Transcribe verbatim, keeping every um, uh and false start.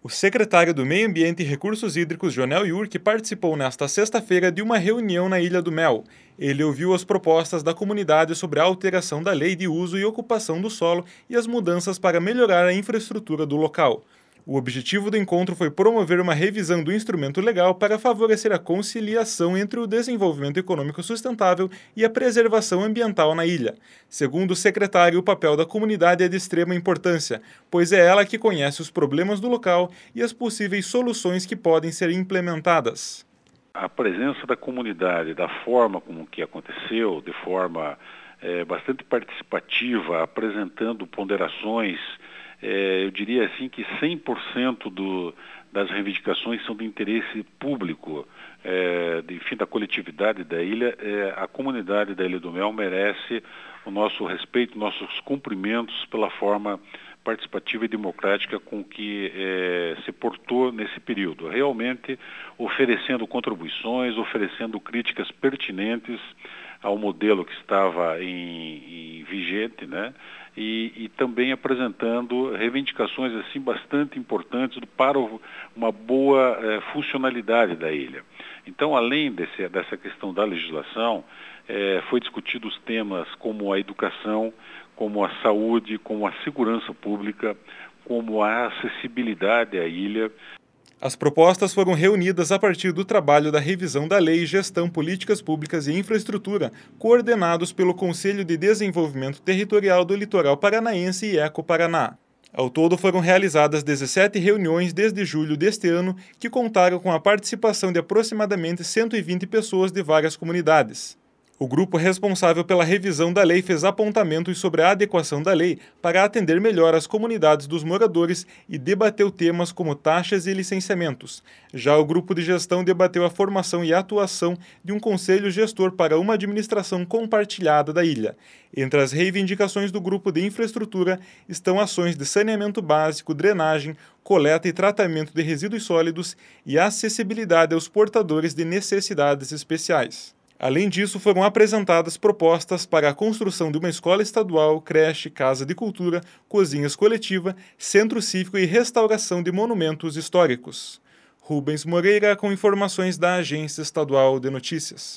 O secretário do Meio Ambiente e Recursos Hídricos, Johnel Yurque, participou nesta sexta-feira de uma reunião na Ilha do Mel. Ele ouviu as propostas da comunidade sobre a alteração da lei de uso e ocupação do solo e as mudanças para melhorar a infraestrutura do local. O objetivo do encontro foi promover uma revisão do instrumento legal para favorecer a conciliação entre o desenvolvimento econômico sustentável e a preservação ambiental na ilha. Segundo o secretário, o papel da comunidade é de extrema importância, pois é ela que conhece os problemas do local e as possíveis soluções que podem ser implementadas. A presença da comunidade, da forma como que aconteceu, de forma é, bastante participativa, apresentando ponderações, É, eu diria assim que cem por cento do, das reivindicações são de interesse público, é, de, enfim, da coletividade da ilha. É, a comunidade da Ilha do Mel merece o nosso respeito, nossos cumprimentos pela forma participativa e democrática com que é, se portou nesse período, realmente oferecendo contribuições, oferecendo críticas pertinentes ao modelo que estava em, em vigente, né? E, e também apresentando reivindicações assim bastante importantes para o, uma boa eh, funcionalidade da ilha. Então, além desse, dessa questão da legislação, eh, foi discutido os temas como a educação, como a saúde, como a segurança pública, como a acessibilidade à ilha. As propostas foram reunidas a partir do trabalho da revisão da Lei Gestão, Políticas Públicas e Infraestrutura, coordenados pelo Conselho de Desenvolvimento Territorial do Litoral Paranaense e Eco-Paraná. Ao todo foram realizadas dezessete reuniões desde julho deste ano, que contaram com a participação de aproximadamente cento e vinte pessoas de várias comunidades. O grupo responsável pela revisão da lei fez apontamentos sobre a adequação da lei para atender melhor as comunidades dos moradores e debateu temas como taxas e licenciamentos. Já o grupo de gestão debateu a formação e atuação de um conselho gestor para uma administração compartilhada da ilha. Entre as reivindicações do grupo de infraestrutura estão ações de saneamento básico, drenagem, coleta e tratamento de resíduos sólidos e acessibilidade aos portadores de necessidades especiais. Além disso, foram apresentadas propostas para a construção de uma escola estadual, creche, casa de cultura, cozinhas coletiva, centro cívico e restauração de monumentos históricos. Rubens Moreira com informações da Agência Estadual de Notícias.